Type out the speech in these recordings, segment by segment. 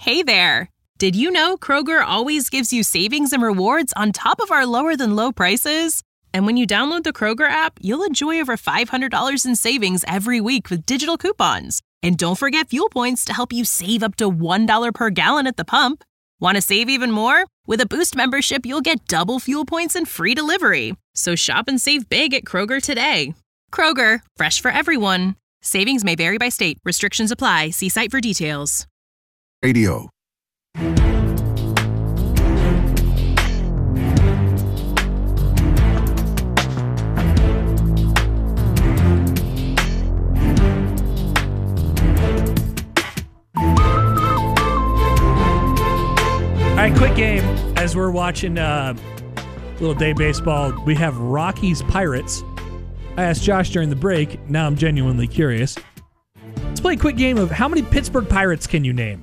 Hey there! Did you know Kroger always gives you savings and rewards on top of our lower-than-low prices? And when you download the Kroger app, you'll enjoy over $500 in savings every week with digital coupons. And don't forget fuel points to help you save up to $1 per gallon at the pump. Want to save even more? With a Boost membership, you'll get double fuel points and free delivery. So shop and save big at Kroger today. Kroger, fresh for everyone. Savings may vary by state. Restrictions apply. See site for details. Radio. All right, quick game. As we're watching Little Day Baseball, we have Rockies Pirates. I asked Josh during the break. Now I'm genuinely curious. Let's play a quick game of how many Pittsburgh Pirates can you name?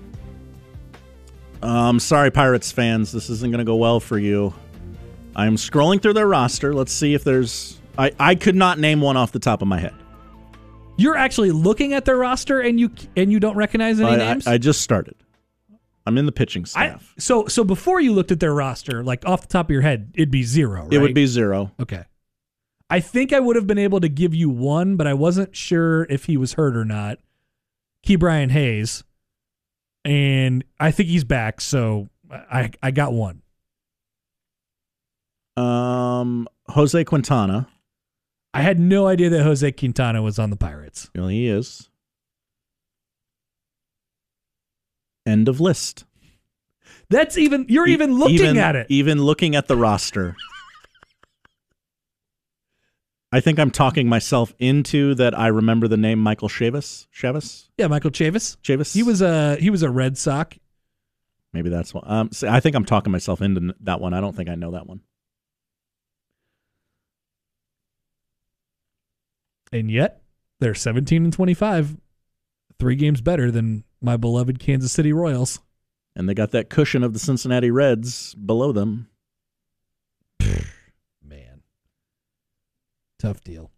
Sorry, Pirates fans. This isn't going to go well for you. I'm scrolling through their roster. Let's see if there's... I could not name one off the top of my head. You're actually looking at their roster and you don't recognize any names? I just started. I'm in the pitching staff. So before you looked at their roster, like off the top of your head, it'd be 0, right? It would be 0. Okay. I think I would have been able to give you one, but I wasn't sure if he was hurt or not. Ke'Bryan Hayes. And I think he's back, so I got one. Jose Quintana. I had no idea that Jose Quintana was on the Pirates. Well, he is. End of list. That's you're even looking at it. Even looking at the roster. I think I'm talking myself into that I remember the name Michael Chavis. Chavis? Yeah, Michael Chavis. Chavis. He was a Red Sox. Maybe that's one. I think I'm talking myself into that one. I don't think I know that one. And yet, they're 17-25. 3 games better than my beloved Kansas City Royals. And they got that cushion of the Cincinnati Reds below them. Man. Tough deal.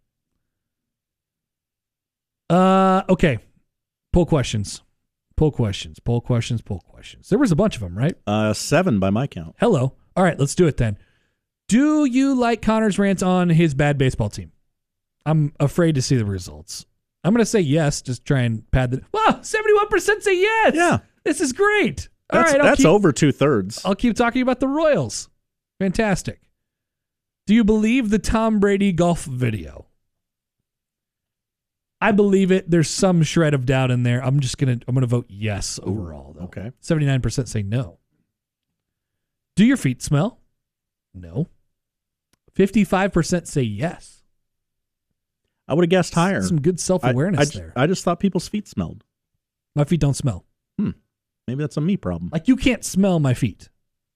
Okay. Poll questions. There was a bunch of them, right? 7 by my count. Hello. All right, let's do it then. Do you like Connor's rant on his bad baseball team? I'm afraid to see the results. I'm going to say yes, just try and pad the... Wow, 71% say yes! Yeah. This is great. That's over 2/3. I'll keep talking about the Royals. Fantastic. Do you believe the Tom Brady golf video? I believe it. There's some shred of doubt in there. I'm gonna vote yes overall, though. Okay. 79% say no. Do your feet smell? No. 55% say yes. I would have guessed higher. Some good self-awareness there. I just thought people's feet smelled. My feet don't smell. Maybe that's a me problem. Like, you can't smell my feet.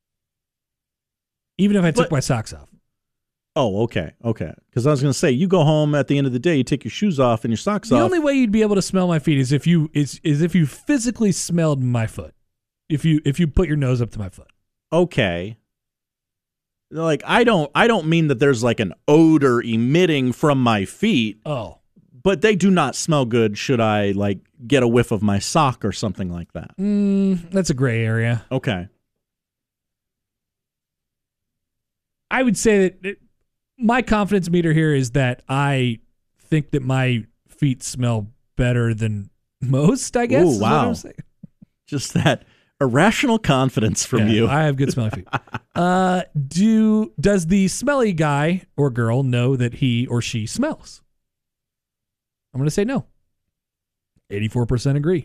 Even if I took my socks off. Oh, okay. Because I was going to say, you go home at the end of the day, you take your shoes off and your socks off. The only way you'd be able to smell my feet is if you physically smelled my foot. If you put your nose up to my foot. Okay. Like, I don't mean that there's like an odor emitting from my feet. Oh. But they do not smell good should I like get a whiff of my sock or something like that. That's a gray area. Okay. I would say that my confidence meter here is that I think that my feet smell better than most, I guess. Ooh, wow. Just that irrational confidence from you. I have good smelling feet. Does the smelly guy or girl know that he or she smells? I'm going to say no. 84% agree.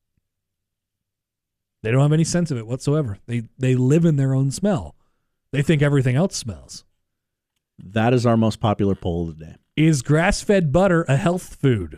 They don't have any sense of it whatsoever. They live in their own smell. They think everything else smells. That is our most popular poll of the day. Is grass-fed butter a health food?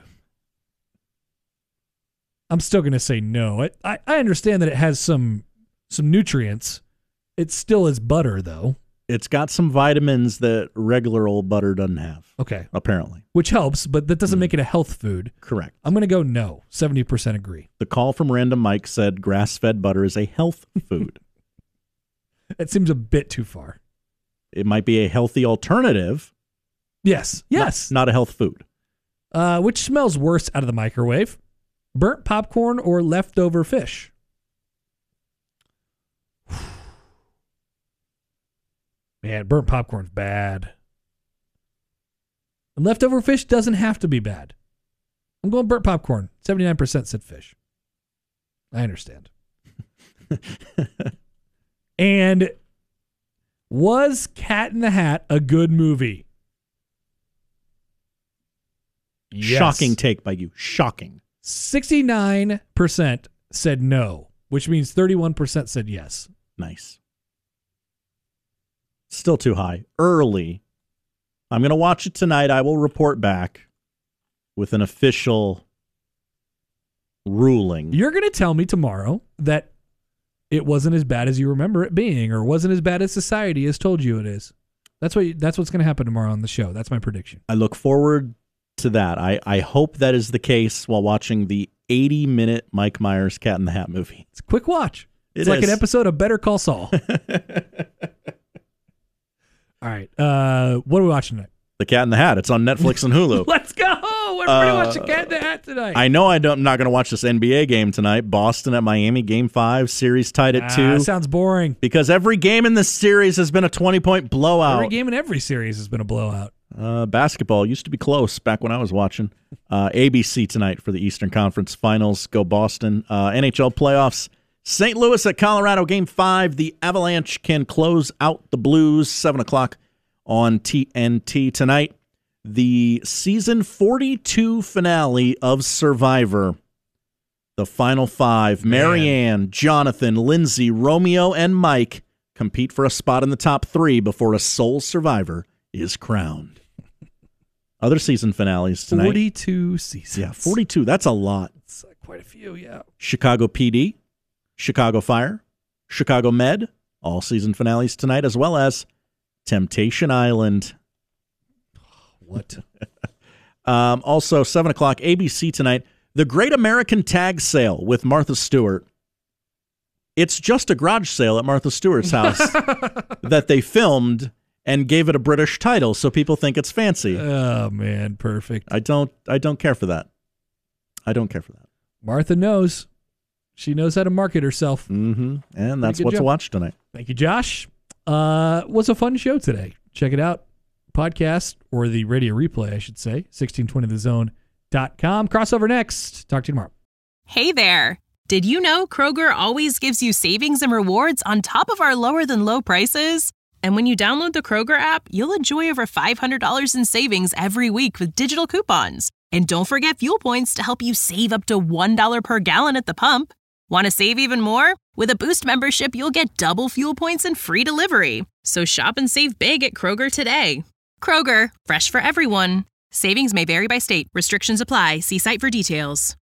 I'm still going to say no. I understand that it has some nutrients. It still is butter, though. It's got some vitamins that regular old butter doesn't have. Okay. Apparently. Which helps, but that doesn't make it a health food. Correct. I'm going to go no. 70% agree. The call from Random Mike said grass-fed butter is a health food. That seems a bit too far. It might be a healthy alternative. Yes. Not a health food. Which smells worse out of the microwave? Burnt popcorn or leftover fish? Man, burnt popcorn's bad. And leftover fish doesn't have to be bad. I'm going burnt popcorn. 79% said fish. I understand. And was Cat in the Hat a good movie? Yes. Shocking take by you. Shocking. 69% said no, which means 31% said yes. Nice. Still too high. Early. I'm going to watch it tonight. I will report back with an official ruling. You're going to tell me tomorrow that it wasn't as bad as you remember it being, or wasn't as bad as society has told you it is. That's what's going to happen tomorrow on the show. That's my prediction. I look forward to that. I hope that is the case while watching the 80-minute Mike Myers Cat in the Hat movie. It's a quick watch. It's like an episode of Better Call Saul. All right. What are we watching tonight? The Cat in the Hat. It's on Netflix and Hulu. Let's go. Everybody watch The Cat in the Hat tonight. I know I'm not going to watch this NBA game tonight. Boston at Miami, Game 5. Series tied at 2. Sounds boring. Because every game in this series has been a 20-point blowout. Every game in every series has been a blowout. Basketball used to be close back when I was watching. ABC tonight for the Eastern Conference Finals. Go Boston. NHL playoffs. St. Louis at Colorado, Game 5. The Avalanche can close out the Blues. 7 o'clock on TNT tonight. The season 42 finale of Survivor. The final 5. Marianne, Jonathan, Lindsay, Romeo, and Mike compete for a spot in the top 3 before a sole survivor is crowned. Other season finales tonight. 42 seasons. Yeah, 42. That's a lot. It's quite a few, yeah. Chicago PD, Chicago Fire, Chicago Med, all season finales tonight, as well as Temptation Island. What? Also, 7 o'clock, ABC tonight, The Great American Tag Sale with Martha Stewart. It's just a garage sale at Martha Stewart's house that they filmed and gave it a British title, so people think it's fancy. Oh, man, perfect. I don't care for that. I don't care for that. Martha knows. She knows how to market herself. Mm-hmm. And that's what to watch tonight. Thank you, Josh. Was a fun show today. Check it out. Podcast, or the radio replay, I should say, 1620thezone.com. Crossover next. Talk to you tomorrow. Hey there. Did you know Kroger always gives you savings and rewards on top of our lower than low prices? And when you download the Kroger app, you'll enjoy over $500 in savings every week with digital coupons. And don't forget fuel points to help you save up to $1 per gallon at the pump. Want to save even more? With a Boost membership, you'll get double fuel points and free delivery. So shop and save big at Kroger today. Kroger, fresh for everyone. Savings may vary by state. Restrictions apply. See site for details.